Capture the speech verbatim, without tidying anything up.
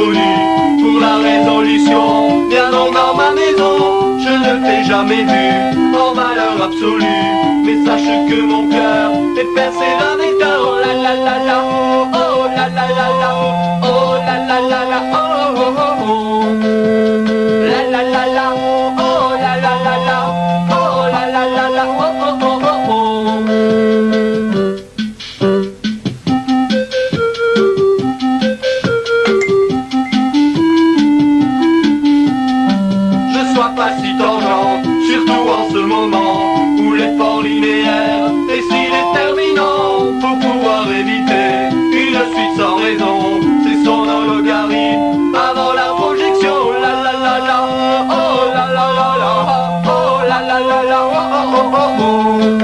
absolue pour la résolution. Viens donc dans ma maison, je ne t'ai jamais vu en malheur absolu. Mais sache que mon cœur est percé d'un écart. Oh la la la la, oh la la la la, oh la la la la, oh oh oh oh. La la la la, oh la la la la, oh la la la la, oh oh oh oh oh. Ne sois pas si tangent, surtout en ce moment où l'effort linéaire est si déterminant. Pour pouvoir éviter une suite sans raison, c'est son logarithme avant la projection. La la la la, oh la la la la, oh la la la la, oh oh oh oh.